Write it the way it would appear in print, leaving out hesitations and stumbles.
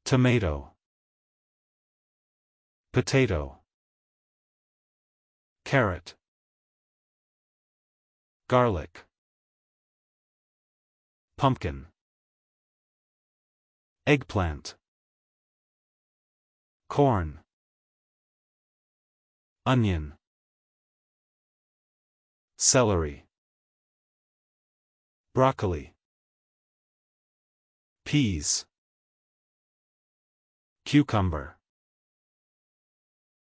Tomato. Potato. Carrot. Garlic. Pumpkin. Eggplant. Corn. Onion. Celery. Broccoli. Peas. Cucumber.